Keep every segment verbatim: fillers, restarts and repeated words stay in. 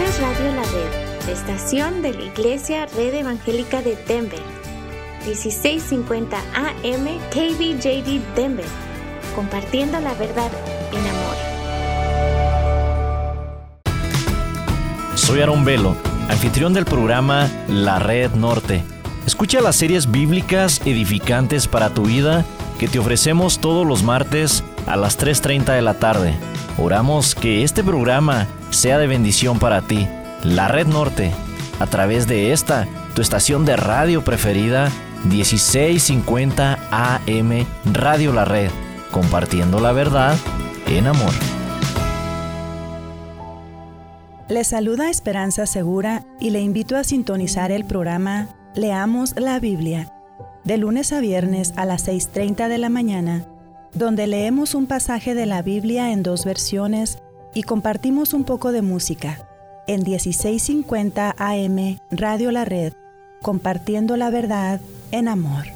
Escuchas Radio La Red, la estación de la Iglesia Red Evangélica de Denver, dieciséis cincuenta A M K B J D Denver, compartiendo la verdad en amor. Soy Aaron Velo, anfitrión del programa La Red Norte. Escucha las series bíblicas edificantes para tu vida que te ofrecemos todos los martes a las tres treinta de la tarde. Oramos que este programa sea de bendición para ti. La Red Norte, a través de esta, tu estación de radio preferida, dieciséis cincuenta A M Radio La Red, compartiendo la verdad en amor. Le saluda Esperanza Segura y le invito a sintonizar el programa Leamos la Biblia, de lunes a viernes a las seis treinta de la mañana, donde leemos un pasaje de la Biblia en dos versiones y compartimos un poco de música, en dieciséis cincuenta A M Radio La Red, compartiendo la verdad en amor.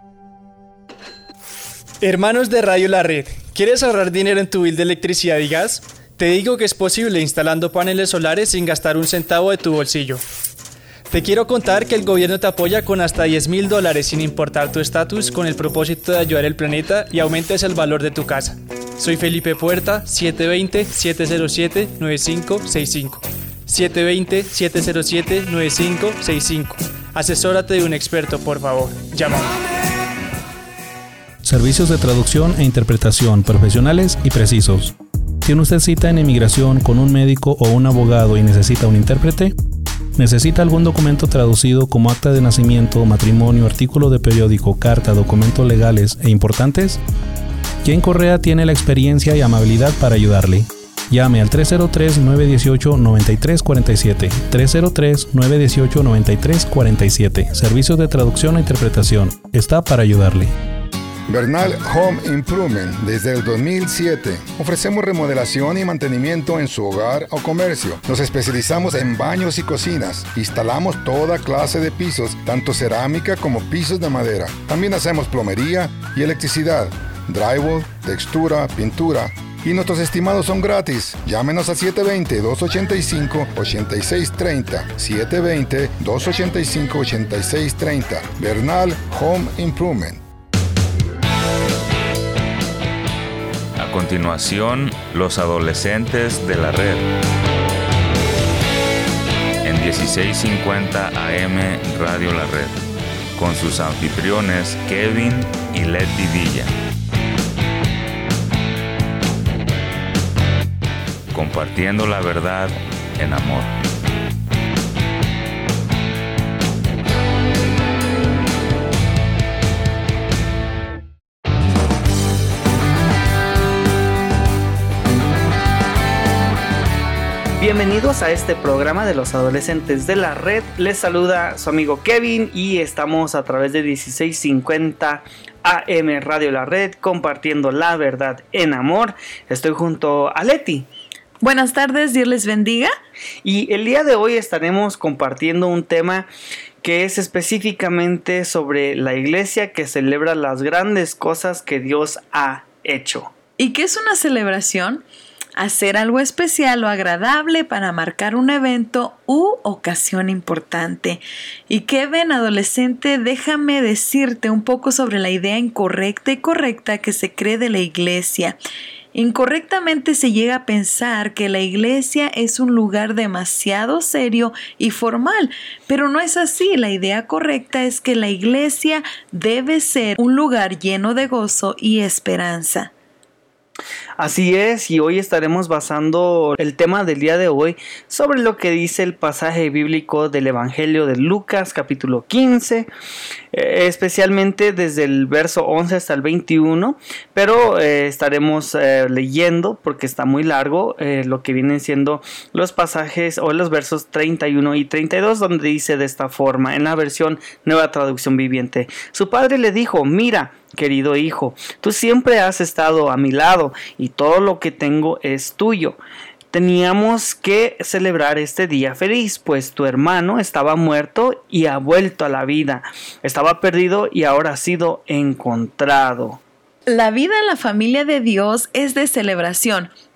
Hermanos de Radio La Red, ¿quieres ahorrar dinero en tu bill de electricidad y gas? Te digo que es posible instalando paneles solares sin gastar un centavo de tu bolsillo. Te quiero contar que el gobierno te apoya con hasta diez mil dólares sin importar tu estatus, con el propósito de ayudar al planeta y aumentes el valor de tu casa. Soy Felipe Puerta, siete dos cero, siete cero siete, nueve cinco seis cinco. siete dos cero, siete cero siete, nueve cinco seis cinco. Asesórate de un experto, por favor. Llama. Servicios de traducción e interpretación profesionales y precisos. ¿Tiene usted cita en inmigración con un médico o un abogado y necesita un intérprete? ¿Necesita algún documento traducido como acta de nacimiento, matrimonio, artículo de periódico, carta, documentos legales e importantes? Jen Correa tiene la experiencia y amabilidad para ayudarle. Llame al tres cero tres, nueve uno ocho, nueve tres cuatro siete, tres cero tres, nueve uno ocho, nueve tres cuatro siete. Servicios de traducción e interpretación. Está para ayudarle. Bernal Home Improvement. Desde el dos mil siete ofrecemos remodelación y mantenimiento en su hogar o comercio. Nos especializamos en baños y cocinas. Instalamos toda clase de pisos, tanto cerámica como pisos de madera. También hacemos plomería y electricidad, drywall, textura, pintura. Y nuestros estimados son gratis. Llámenos a siete dos cero, dos ocho cinco, ocho seis tres cero. siete dos cero, dos ocho cinco, ocho seis tres cero. Bernal Home Improvement. A continuación, los adolescentes de la red. En dieciséis cincuenta A M Radio La Red, con sus anfitriones Kevin y Leti Villa. Compartiendo la verdad en amor. Bienvenidos a este programa de los adolescentes de la red. Les saluda su amigo Kevin y estamos a través de dieciséis cincuenta A M Radio La Red, compartiendo la verdad en amor. Estoy junto a Leti. Buenas tardes, Dios les bendiga. Y el día de hoy estaremos compartiendo un tema que es específicamente sobre la iglesia que celebra las grandes cosas que Dios ha hecho. ¿Y qué es una celebración? Hacer algo especial o agradable para marcar un evento u ocasión importante. Y Kevin, adolescente, déjame decirte un poco sobre la idea incorrecta y correcta que se cree de la iglesia. Incorrectamente se llega a pensar que la iglesia es un lugar demasiado serio y formal, pero no es así. La idea correcta es que la iglesia debe ser un lugar lleno de gozo y esperanza. Así es, y hoy estaremos basando el tema del día de hoy sobre lo que dice el pasaje bíblico del Evangelio de Lucas, capítulo quince, eh, especialmente desde el verso once hasta el veintiuno, pero eh, estaremos eh, leyendo, porque está muy largo, eh, lo que vienen siendo los pasajes o los versos treinta y uno y treinta y dos, donde dice de esta forma, en la versión Nueva Traducción Viviente: su padre le dijo, mira, querido hijo, tú siempre has estado a mi lado y todo lo que tengo es tuyo. Teníamos que celebrar este día feliz, pues tu hermano estaba muerto y ha vuelto a la vida. Estaba perdido y ahora ha sido encontrado. La vida en la familia de Dios es de celebración.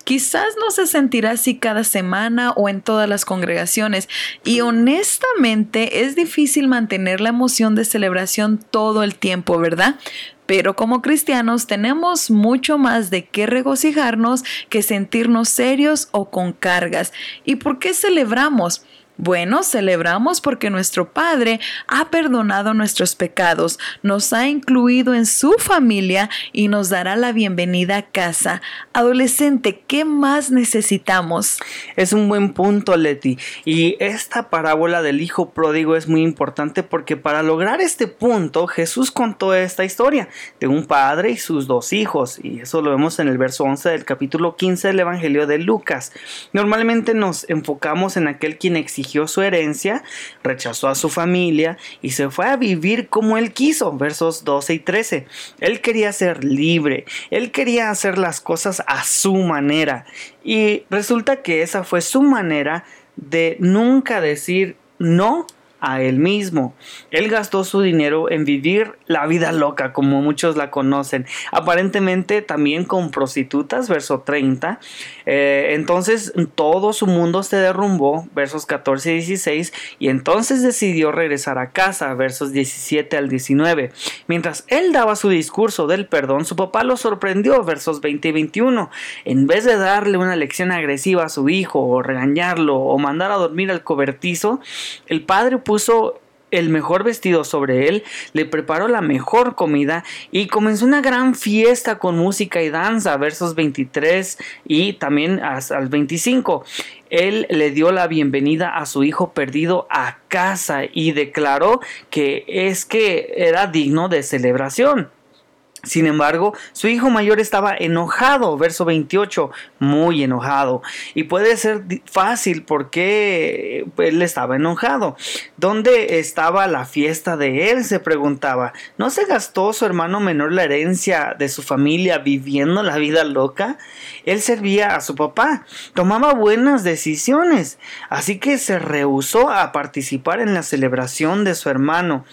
Quizás no se sentirá así cada semana o en todas las congregaciones, y honestamente es difícil mantener la emoción de celebración todo el tiempo, ¿verdad? Pero como cristianos tenemos mucho más de qué regocijarnos que sentirnos serios o con cargas. ¿Y por qué celebramos? Bueno, celebramos porque nuestro Padre ha perdonado nuestros pecados, nos ha incluido en su familia y nos dará la bienvenida a casa. Adolescente, ¿qué más necesitamos? Es un buen punto, Leti. Y esta parábola del hijo pródigo es muy importante porque para lograr este punto, Jesús contó esta historia de un padre y sus dos hijos. Y eso lo vemos en el verso once del capítulo quince del Evangelio de Lucas. Normalmente nos enfocamos en aquel quien exigió su herencia, rechazó a su familia y se fue a vivir como él quiso, versos doce y trece. Él quería ser libre, él quería hacer las cosas a su manera, y resulta que esa fue su manera de nunca decir no a él mismo. Él gastó su dinero en vivir la vida loca, como muchos la conocen, aparentemente también con prostitutas, verso treinta. Eh, entonces todo su mundo se derrumbó, versos catorce y dieciséis, y entonces decidió regresar a casa, versos diecisiete al diecinueve. Mientras él daba su discurso del perdón, su papá lo sorprendió, versos veinte y veintiuno. En vez de darle una lección agresiva a su hijo, o regañarlo, o mandar a dormir al cobertizo, el padre puso puso el mejor vestido sobre él, le preparó la mejor comida y comenzó una gran fiesta con música y danza, versos veintitrés y también hasta el veinticinco. Él le dio la bienvenida a su hijo perdido a casa y declaró que es que era digno de celebración. Sin embargo, su hijo mayor estaba enojado, verso veintiocho, muy enojado. Y puede ser fácil porque él estaba enojado. ¿Dónde estaba la fiesta de él?, se preguntaba. ¿No se gastó su hermano menor la herencia de su familia viviendo la vida loca? Él servía a su papá, tomaba buenas decisiones, así que se rehusó a participar en la celebración de su hermano.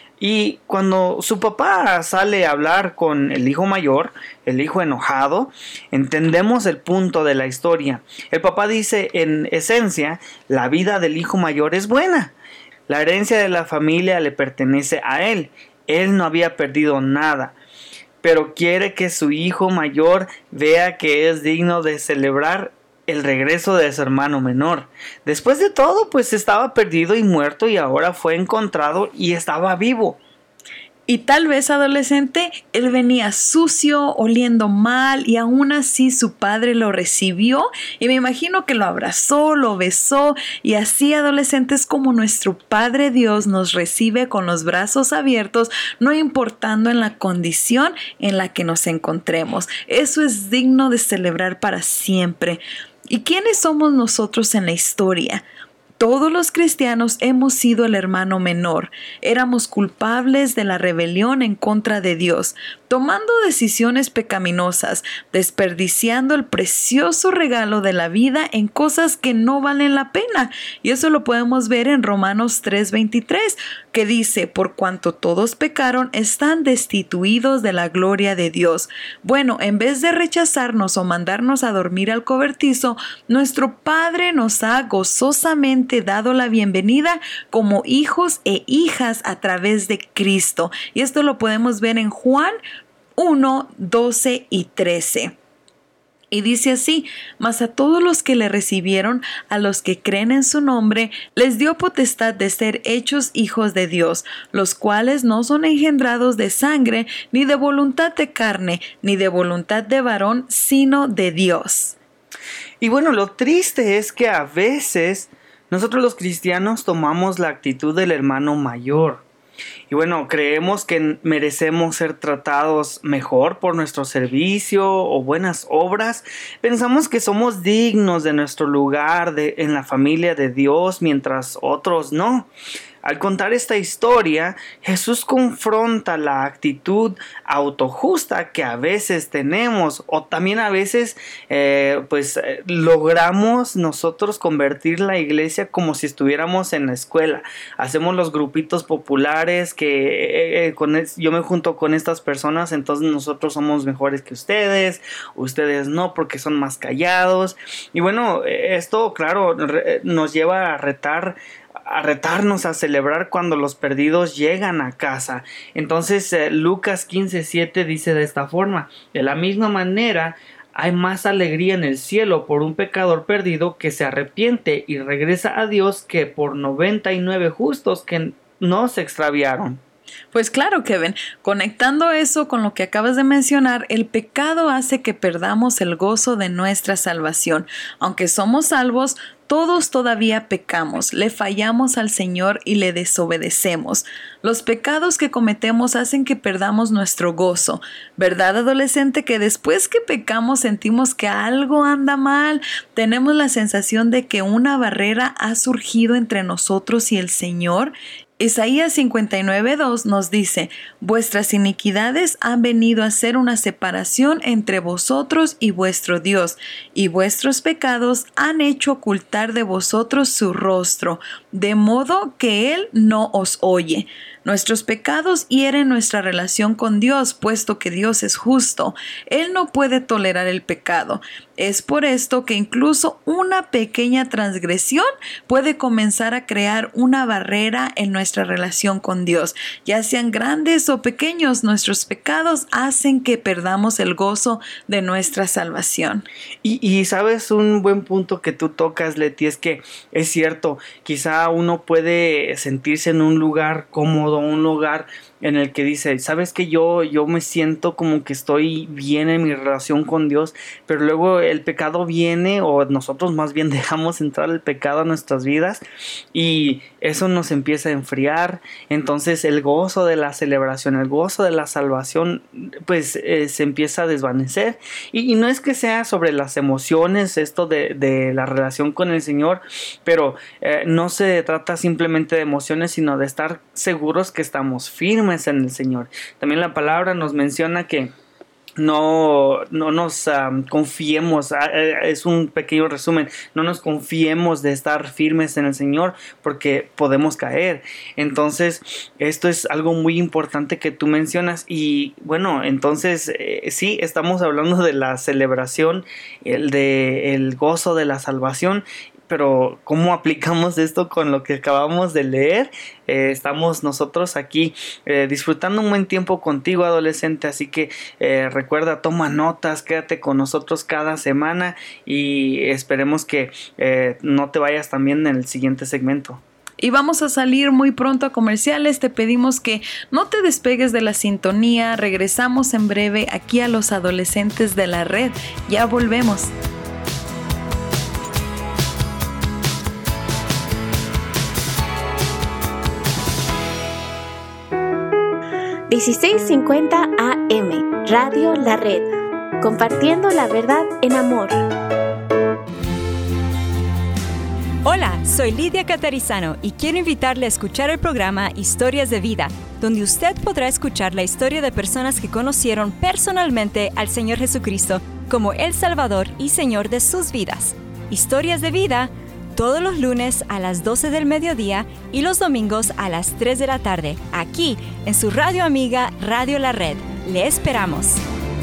Y cuando su papá sale a hablar con el hijo mayor, el hijo enojado, entendemos el punto de la historia. El papá dice, en esencia, la vida del hijo mayor es buena. La herencia de la familia le pertenece a él. Él no había perdido nada, pero quiere que su hijo mayor vea que es digno de celebrar el regreso de su hermano menor. Después de todo, pues estaba perdido y muerto y ahora fue encontrado y estaba vivo. Y tal vez, adolescente, él venía sucio, oliendo mal, y aún así su padre lo recibió y me imagino que lo abrazó, lo besó, y así, adolescente, es como nuestro Padre Dios nos recibe con los brazos abiertos, no importando en la condición en la que nos encontremos. Eso es digno de celebrar para siempre. ¿Y quiénes somos nosotros en la historia? Todos los cristianos hemos sido el hermano menor. Éramos culpables de la rebelión en contra de Dios, tomando decisiones pecaminosas, desperdiciando el precioso regalo de la vida en cosas que no valen la pena. Y eso lo podemos ver en Romanos tres veintitrés, que dice, por cuanto todos pecaron, están destituidos de la gloria de Dios. Bueno, en vez de rechazarnos o mandarnos a dormir al cobertizo, nuestro Padre nos ha gozosamente dado la bienvenida como hijos e hijas a través de Cristo. Y esto lo podemos ver en Juan uno, doce y trece. Y dice así, mas a todos los que le recibieron, a los que creen en su nombre, les dio potestad de ser hechos hijos de Dios, los cuales no son engendrados de sangre, ni de voluntad de carne, ni de voluntad de varón, sino de Dios. Y bueno, lo triste es que a veces nosotros los cristianos tomamos la actitud del hermano mayor. Y bueno, creemos que merecemos ser tratados mejor por nuestro servicio o buenas obras. Pensamos que somos dignos de nuestro lugar de, en la familia de Dios, mientras otros no. Al contar esta historia, Jesús confronta la actitud autojusta que a veces tenemos, o también a veces eh, pues eh, logramos nosotros convertir la iglesia como si estuviéramos en la escuela. Hacemos los grupitos populares que eh, con es, yo me junto con estas personas, entonces nosotros somos mejores que ustedes, ustedes no porque son más callados. Y bueno, esto claro re, nos lleva a retar a retarnos a celebrar cuando los perdidos llegan a casa. Entonces eh, Lucas quince siete dice de esta forma: de la misma manera hay más alegría en el cielo por un pecador perdido que se arrepiente y regresa a Dios que por noventa y nueve justos que no se extraviaron. Pues claro, Kevin, conectando eso con lo que acabas de mencionar, el pecado hace que perdamos el gozo de nuestra salvación. Aunque somos salvos, todos todavía pecamos, le fallamos al Señor y le desobedecemos. Los pecados que cometemos hacen que perdamos nuestro gozo. ¿Verdad, adolescente, que después que pecamos sentimos que algo anda mal? Tenemos la sensación de que una barrera ha surgido entre nosotros y el Señor. Isaías cincuenta y nueve dos nos dice: vuestras iniquidades han venido a ser una separación entre vosotros y vuestro Dios, y vuestros pecados han hecho ocultar de vosotros su rostro, de modo que Él no os oye. Nuestros pecados hieren nuestra relación con Dios, puesto que Dios es justo. Él no puede tolerar el pecado. Es por esto que incluso una pequeña transgresión puede comenzar a crear una barrera en nuestra relación con Dios. Ya sean grandes o pequeños, nuestros pecados hacen que perdamos el gozo de nuestra salvación. Y, y sabes, un buen punto que tú tocas, Leti, es que es cierto, quizá uno puede sentirse en un lugar cómodo, un lugar en el que dice, sabes que yo, yo me siento como que estoy bien en mi relación con Dios, pero luego el pecado viene, o nosotros más bien dejamos entrar el pecado a nuestras vidas y eso nos empieza a enfriar. Entonces el gozo de la celebración, el gozo de la salvación, pues eh, se empieza a desvanecer. Y, y no es que sea sobre las emociones esto de, de la relación con el Señor, pero eh, no se trata simplemente de emociones, sino de estar seguros que estamos firmes en el Señor. También la palabra nos menciona que no, no nos um, confiemos, uh, es un pequeño resumen, no nos confiemos de estar firmes en el Señor porque podemos caer. Entonces esto es algo muy importante que tú mencionas. Y bueno, entonces eh, sí, estamos hablando de la celebración, el de el gozo de la salvación. Pero ¿cómo aplicamos esto con lo que acabamos de leer? Eh, estamos nosotros aquí eh, disfrutando un buen tiempo contigo, adolescente, así que eh, recuerda, toma notas, quédate con nosotros cada semana y esperemos que eh, no te vayas también en el siguiente segmento. Y vamos a salir muy pronto a comerciales. Te pedimos que no te despegues de la sintonía. Regresamos en breve aquí a los adolescentes de la red. Ya volvemos. dieciséis cincuenta A M, Radio La Red, compartiendo la verdad en amor. Hola, soy Lidia Catarizano y quiero invitarle a escuchar el programa Historias de Vida, donde usted podrá escuchar la historia de personas que conocieron personalmente al Señor Jesucristo como el Salvador y Señor de sus vidas. Historias de Vida, todos los lunes a las doce del mediodía y los domingos a las tres de la tarde, aquí en su radio amiga Radio La Red. Le esperamos.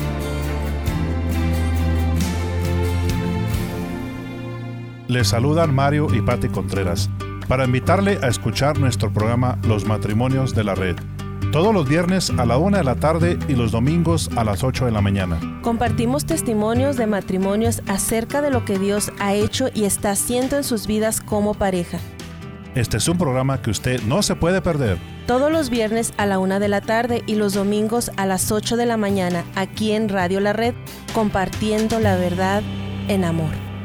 Les saludan Mario y Patti Contreras para invitarle a escuchar nuestro programa Los Matrimonios de la Red. Todos los viernes a la una de la tarde y los domingos a las ocho de la mañana. Compartimos testimonios de matrimonios acerca de lo que Dios ha hecho y está haciendo en sus vidas como pareja. Este es un programa que usted no se puede perder. Todos los viernes a la una de la tarde y los domingos a las ocho de la mañana, aquí en Radio La Red, compartiendo la verdad en amor.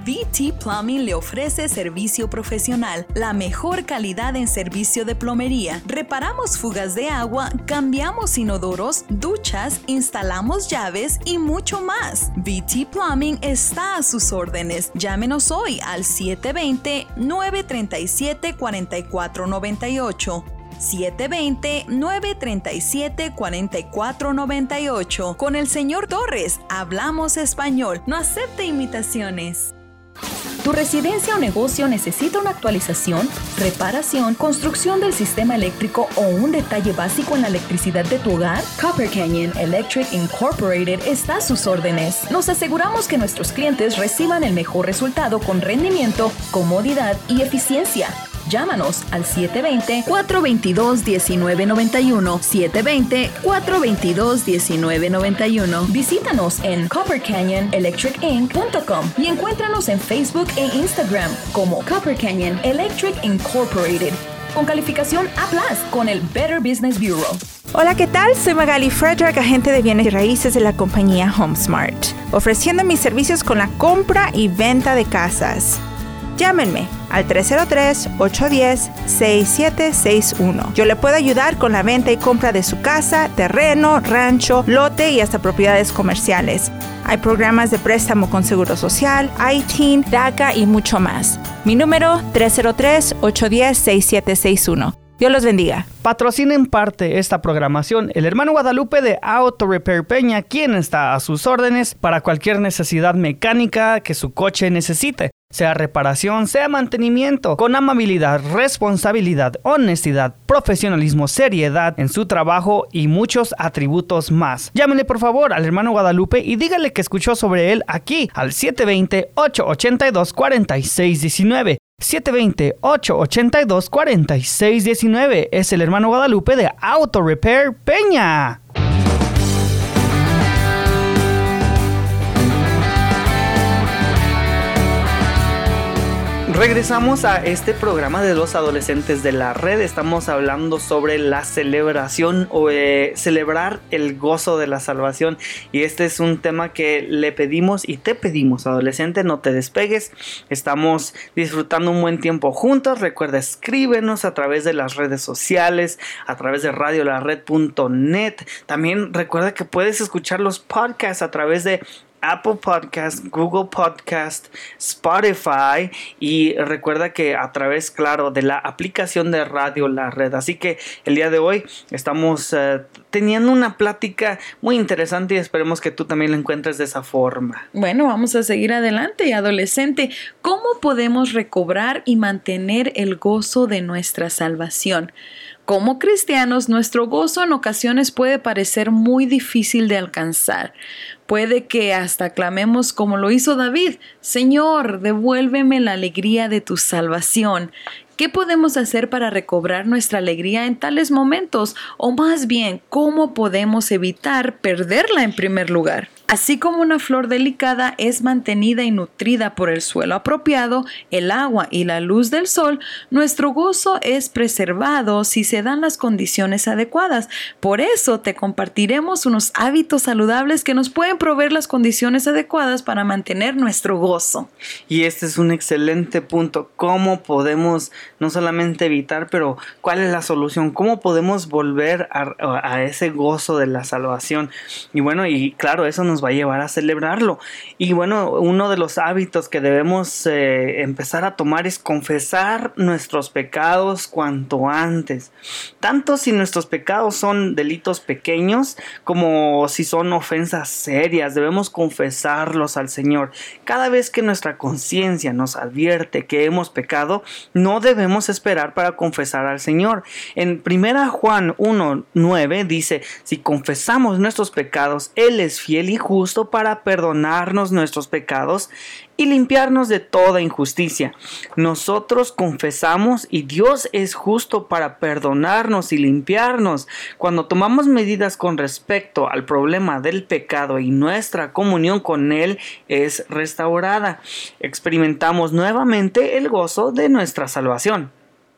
V T Plumbing le ofrece servicio profesional, la mejor calidad en servicio de plomería. Reparamos fugas de agua, cambiamos inodoros, duchas, instalamos llaves y mucho más. V T Plumbing está a sus órdenes. Llámenos hoy al siete dos cero, nueve tres siete, cuatro cuatro nueve ocho. siete dos cero, nueve tres siete, cuatro cuatro nueve ocho. Con el señor Torres, hablamos español. No acepte imitaciones. ¿Tu residencia o negocio necesita una actualización, reparación, construcción del sistema eléctrico o un detalle básico en la electricidad de tu hogar? Copper Canyon Electric Incorporated está a sus órdenes. Nos aseguramos que nuestros clientes reciban el mejor resultado con rendimiento, comodidad y eficiencia. Llámanos al siete dos cero, cuatro dos dos, uno nueve nueve uno, siete dos cero, cuatro dos dos, uno nueve nueve uno. Visítanos en copper canyon electric inc punto com y encuéntranos en Facebook e Instagram como Copper Canyon Electric Incorporated, con calificación A plus, con el Better Business Bureau. Hola, ¿qué tal? Soy Magali Frederick, agente de bienes y raíces de la compañía HomeSmart, ofreciendo mis servicios con la compra y venta de casas. Llámenme al tres cero tres, ocho uno cero, seis siete seis uno. Yo le puedo ayudar con la venta y compra de su casa, terreno, rancho, lote y hasta propiedades comerciales. Hay programas de préstamo con Seguro Social, I T I N, D A C A y mucho más. Mi número tres cero tres, ocho uno cero, seis siete seis uno. Dios los bendiga. Patrocina en parte esta programación el hermano Guadalupe de Auto Repair Peña, quien está a sus órdenes para cualquier necesidad mecánica que su coche necesite. Sea reparación, sea mantenimiento, con amabilidad, responsabilidad, honestidad, profesionalismo, seriedad en su trabajo y muchos atributos más. Llámenle por favor al hermano Guadalupe y dígale que escuchó sobre él aquí al siete dos cero, ocho ocho dos, cuatro seis uno nueve. siete dos cero, ocho ocho dos, cuatro seis uno nueve. Es el hermano Guadalupe de Auto Repair Peña. Regresamos a este programa de los adolescentes de la red. Estamos hablando sobre la celebración o eh, celebrar el gozo de la salvación. Y este es un tema que le pedimos y te pedimos, adolescente, no te despegues. Estamos disfrutando un buen tiempo juntos. Recuerda, escríbenos a través de las redes sociales, a través de radio la red punto net. También recuerda que puedes escuchar los podcasts a través de Apple Podcast, Google Podcast, Spotify y recuerda que a través, claro, de la aplicación de Radio La Red. Así que el día de hoy estamos uh, teniendo una plática muy interesante y esperemos que tú también la encuentres de esa forma. Bueno, vamos a seguir adelante, adolescente. ¿Cómo podemos recobrar y mantener el gozo de nuestra salvación? Como cristianos, nuestro gozo en ocasiones puede parecer muy difícil de alcanzar. Puede que hasta clamemos como lo hizo David: Señor, devuélveme la alegría de tu salvación. ¿Qué podemos hacer para recobrar nuestra alegría en tales momentos? O más bien, ¿cómo podemos evitar perderla en primer lugar? Así como una flor delicada es mantenida y nutrida por el suelo apropiado, el agua y la luz del sol, nuestro gozo es preservado si se dan las condiciones adecuadas. Por eso te compartiremos unos hábitos saludables que nos pueden proveer las condiciones adecuadas para mantener nuestro gozo. Y este es un excelente punto. ¿Cómo podemos no solamente evitar, pero cuál es la solución? ¿Cómo podemos volver a, a ese gozo de la salvación? Y bueno, y claro, eso nos va a llevar a celebrarlo. Y bueno, uno de los hábitos que debemos eh, empezar a tomar es confesar nuestros pecados cuanto antes. Tanto si nuestros pecados son delitos pequeños como si son ofensas serias, debemos confesarlos al Señor. Cada vez que nuestra conciencia nos advierte que hemos pecado, no debemos esperar para confesar al Señor. En primera Juan uno nueve dice: si confesamos nuestros pecados, Él es fiel y justo para perdonarnos nuestros pecados y limpiarnos de toda injusticia. Nosotros confesamos y Dios es justo para perdonarnos y limpiarnos. Cuando tomamos medidas con respecto al problema del pecado y nuestra comunión con Él es restaurada, experimentamos nuevamente el gozo de nuestra salvación.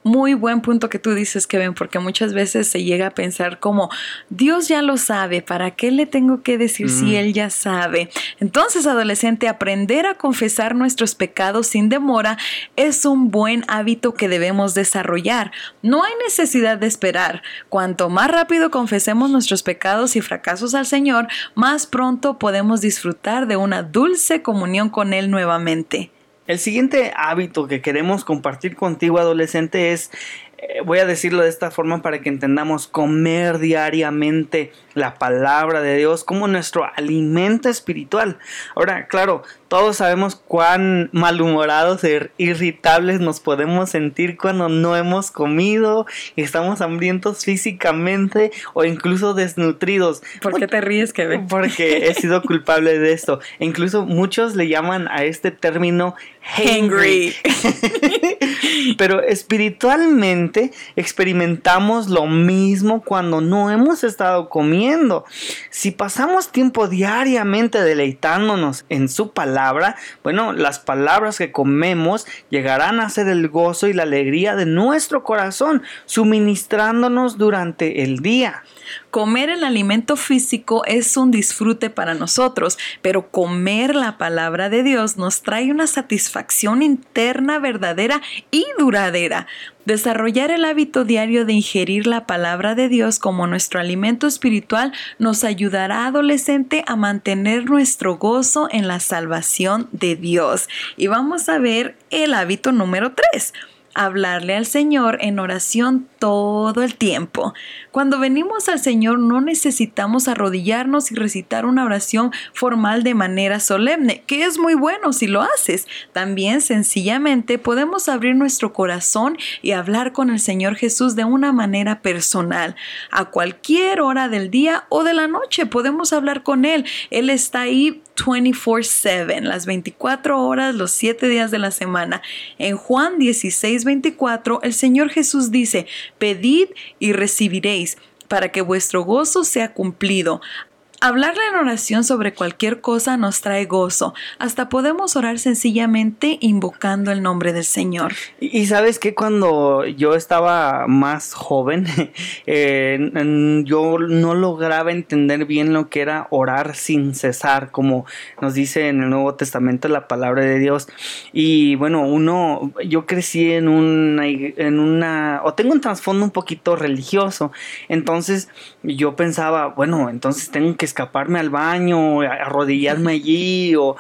Muy buen punto que tú dices, Kevin, porque muchas veces se llega a pensar como, Dios ya lo sabe, ¿para qué le tengo que decir mm. si Él ya sabe? Entonces, adolescente, aprender a confesar nuestros pecados sin demora es un buen hábito que debemos desarrollar. No hay necesidad de esperar. Cuanto más rápido confesemos nuestros pecados y fracasos al Señor, más pronto podemos disfrutar de una dulce comunión con Él nuevamente. El siguiente hábito que queremos compartir contigo, adolescente, es, eh, voy a decirlo de esta forma para que entendamos, comer diariamente la palabra de Dios como nuestro alimento espiritual. Ahora, claro, todos sabemos cuán malhumorados e irritables nos podemos sentir cuando no hemos comido y estamos hambrientos físicamente o incluso desnutridos. ¿Por qué te ríes, Kevin? Porque he sido culpable de esto. E incluso muchos le llaman a este término hangry. Pero espiritualmente experimentamos lo mismo cuando no hemos estado comiendo. Si pasamos tiempo diariamente deleitándonos en su palabra, bueno, las palabras que comemos llegarán a ser el gozo y la alegría de nuestro corazón, suministrándonos durante el día. Comer el alimento físico es un disfrute para nosotros, pero comer la palabra de Dios nos trae una satisfacción interna verdadera y duradera. Desarrollar el hábito diario de ingerir la palabra de Dios como nuestro alimento espiritual nos ayudará, adolescente, a mantener nuestro gozo en la salvación de Dios. Y vamos a ver el hábito número tres. Hablarle al Señor en oración todo el tiempo. Cuando venimos al Señor no necesitamos arrodillarnos y recitar una oración formal de manera solemne, que es muy bueno si lo haces. También sencillamente podemos abrir nuestro corazón y hablar con el Señor Jesús de una manera personal. A cualquier hora del día o de la noche podemos hablar con Él. Él está ahí veinticuatro siete, las veinticuatro horas, los siete días de la semana. En Juan dieciséis veinticuatro, el Señor Jesús dice: pedid y recibiréis, para que vuestro gozo sea cumplido. Hablarle en oración sobre cualquier cosa nos trae gozo. Hasta podemos orar sencillamente invocando el nombre del Señor. Y, y sabes que cuando yo estaba más joven, eh, yo no lograba entender bien lo que era orar sin cesar, como nos dice en el Nuevo Testamento la palabra de Dios. Y bueno, uno, yo crecí en una, en una, o tengo un trasfondo un poquito religioso. Entonces yo pensaba, bueno, entonces tengo que escaparme al baño, arrodillarme allí, o,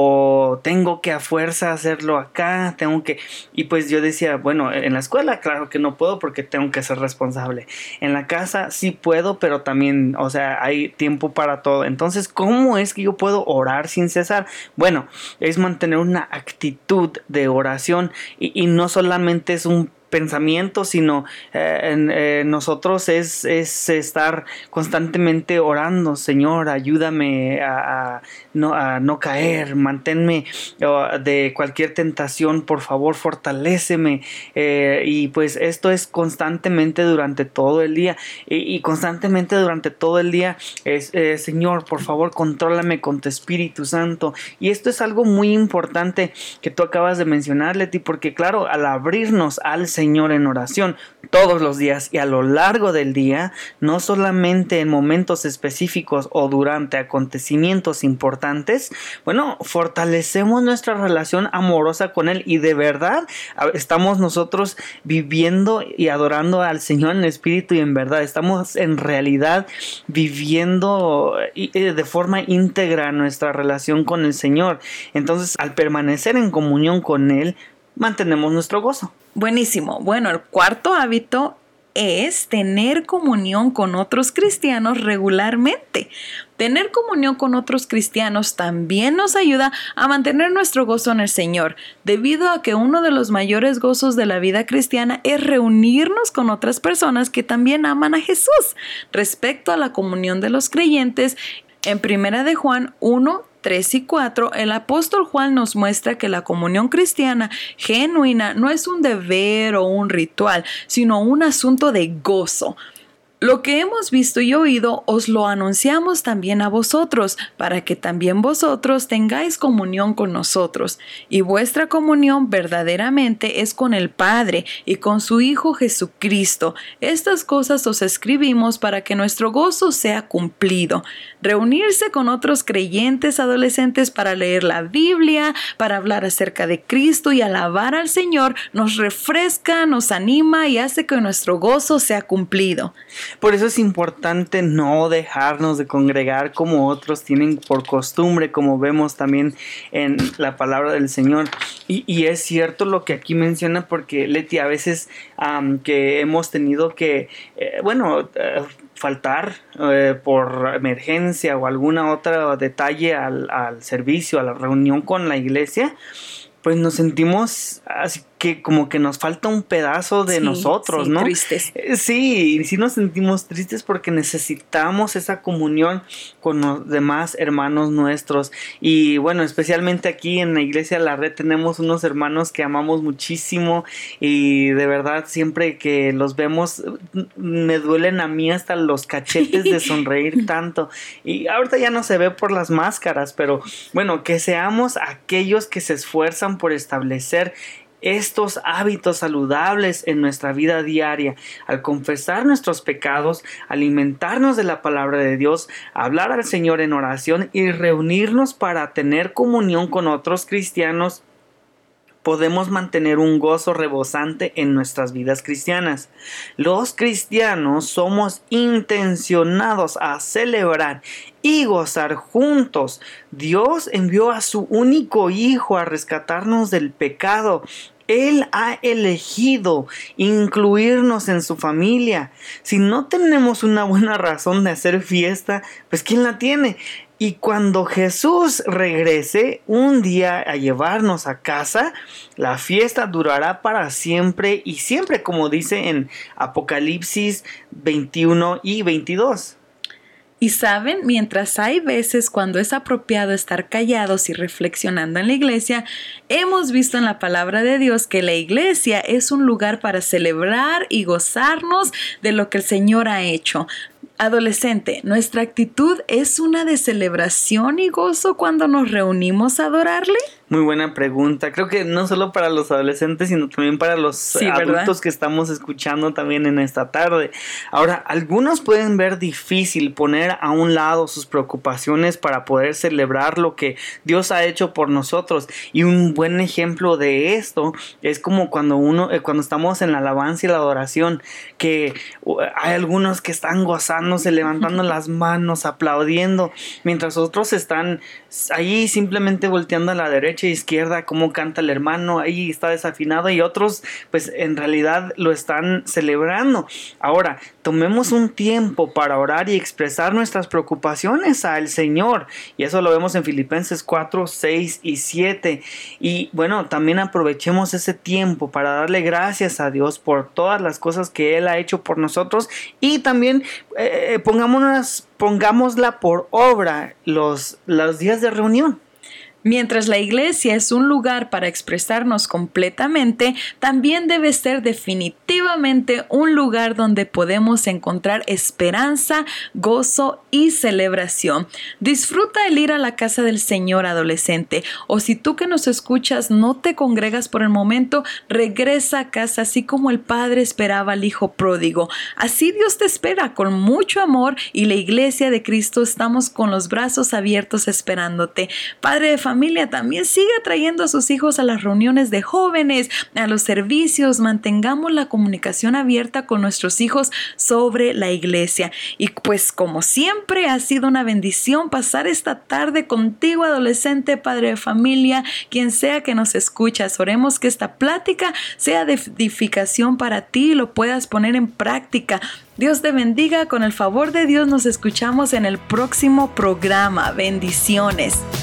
o tengo que a fuerza hacerlo acá, tengo que, y pues yo decía, bueno, en la escuela claro que no puedo porque tengo que ser responsable, en la casa sí puedo, pero también, o sea, hay tiempo para todo. Entonces, ¿cómo es que yo puedo orar sin cesar? Bueno, es mantener una actitud de oración, y, y no solamente es un pensamiento, sino eh, en, eh, nosotros es, es estar constantemente orando: Señor, ayúdame a, a, no, a no caer, manténme uh, de cualquier tentación, por favor, fortaléceme, eh, y pues esto es constantemente durante todo el día, y, y constantemente durante todo el día es, eh, Señor, por favor, contrólame con tu Espíritu Santo. Y esto es algo muy importante que tú acabas de mencionar, Leti, porque claro, al abrirnos al Señor en oración todos los días y a lo largo del día, no solamente en momentos específicos o durante acontecimientos importantes, bueno, fortalecemos nuestra relación amorosa con Él, y de verdad estamos nosotros viviendo y adorando al Señor en espíritu y en verdad. Estamos en realidad viviendo de forma íntegra nuestra relación con el Señor. Entonces, al permanecer en comunión con Él, mantenemos nuestro gozo. Buenísimo. Bueno, el cuarto hábito es tener comunión con otros cristianos regularmente. Tener comunión con otros cristianos también nos ayuda a mantener nuestro gozo en el Señor, debido a que uno de los mayores gozos de la vida cristiana es reunirnos con otras personas que también aman a Jesús. Respecto a la comunión de los creyentes, en Primera de Juan uno, tres y cuatro, el apóstol Juan nos muestra que la comunión cristiana genuina no es un deber o un ritual, sino un asunto de gozo. Lo que hemos visto y oído os lo anunciamos también a vosotros, para que también vosotros tengáis comunión con nosotros. Y vuestra comunión verdaderamente es con el Padre y con su Hijo Jesucristo. Estas cosas os escribimos para que nuestro gozo sea cumplido. Reunirse con otros creyentes adolescentes para leer la Biblia, para hablar acerca de Cristo y alabar al Señor, nos refresca, nos anima y hace que nuestro gozo sea cumplido. Por eso es importante no dejarnos de congregar como otros tienen por costumbre, como vemos también en la palabra del Señor. Y, y es cierto lo que aquí menciona, porque Leti, a veces um, que hemos tenido que, eh, bueno, uh, faltar eh, por emergencia o alguna otra detalle al, al servicio, a la reunión con la iglesia, pues nos sentimos así que como que nos falta un pedazo de sí, nosotros, sí, ¿no? Tristes. Sí, sí nos sentimos tristes porque necesitamos esa comunión con los demás hermanos nuestros. Y bueno, especialmente aquí en la Iglesia de la Red tenemos unos hermanos que amamos muchísimo y de verdad siempre que los vemos me duelen a mí hasta los cachetes de sonreír tanto. Y ahorita ya no se ve por las máscaras, pero bueno, que seamos aquellos que se esfuerzan por establecer estos hábitos saludables en nuestra vida diaria, al confesar nuestros pecados, alimentarnos de la palabra de Dios, hablar al Señor en oración y reunirnos para tener comunión con otros cristianos. Podemos mantener un gozo rebosante en nuestras vidas cristianas. Los cristianos somos intencionados a celebrar y gozar juntos. Dios envió a su único Hijo a rescatarnos del pecado. Él ha elegido incluirnos en su familia. Si no tenemos una buena razón de hacer fiesta, pues ¿quién la tiene? Y cuando Jesús regrese un día a llevarnos a casa, la fiesta durará para siempre y siempre, como dice en Apocalipsis veintiuno y veintidós. Y saben, mientras hay veces cuando es apropiado estar callados y reflexionando en la iglesia, hemos visto en la palabra de Dios que la iglesia es un lugar para celebrar y gozarnos de lo que el Señor ha hecho. Adolescente, ¿nuestra actitud es una de celebración y gozo cuando nos reunimos a adorarle? Muy buena pregunta. Creo que no solo para los adolescentes, sino también para los sí, adultos, ¿verdad?, que estamos escuchando también en esta tarde. Ahora, algunos pueden ver difícil poner a un lado sus preocupaciones para poder celebrar lo que Dios ha hecho por nosotros. Y un buen ejemplo de esto es como cuando uno, eh, cuando estamos en la alabanza y la adoración, que uh, hay algunos que están gozándose, levantando las manos, aplaudiendo, mientras otros están ahí simplemente volteando a la derecha e izquierda, como canta el hermano, ahí está desafinado, y otros pues en realidad lo están celebrando. Ahora, tomemos un tiempo para orar y expresar nuestras preocupaciones al Señor, y eso lo vemos en Filipenses cuatro, seis y siete. Y bueno, también aprovechemos ese tiempo para darle gracias a Dios por todas las cosas que Él ha hecho por nosotros, y también eh, pongámonos, pongámosla por obra los, los días de reunión. Mientras la iglesia es un lugar para expresarnos completamente, también debe ser definitivamente un lugar donde podemos encontrar esperanza, gozo y celebración. Disfruta el ir a la casa del Señor, adolescente, o si tú que nos escuchas no te congregas por el momento, regresa a casa así como el Padre esperaba al Hijo pródigo. Así Dios te espera con mucho amor, y la iglesia de Cristo estamos con los brazos abiertos esperándote. Padre de familia, también sigue trayendo a sus hijos a las reuniones de jóvenes, a los servicios. Mantengamos la comunicación abierta con nuestros hijos sobre la iglesia. Y pues como siempre ha sido una bendición pasar esta tarde contigo, adolescente, padre de familia, quien sea que nos escuchas. Oremos que esta plática sea de edificación para ti y lo puedas poner en práctica. Dios te bendiga. Con el favor de Dios nos escuchamos en el próximo programa. Bendiciones.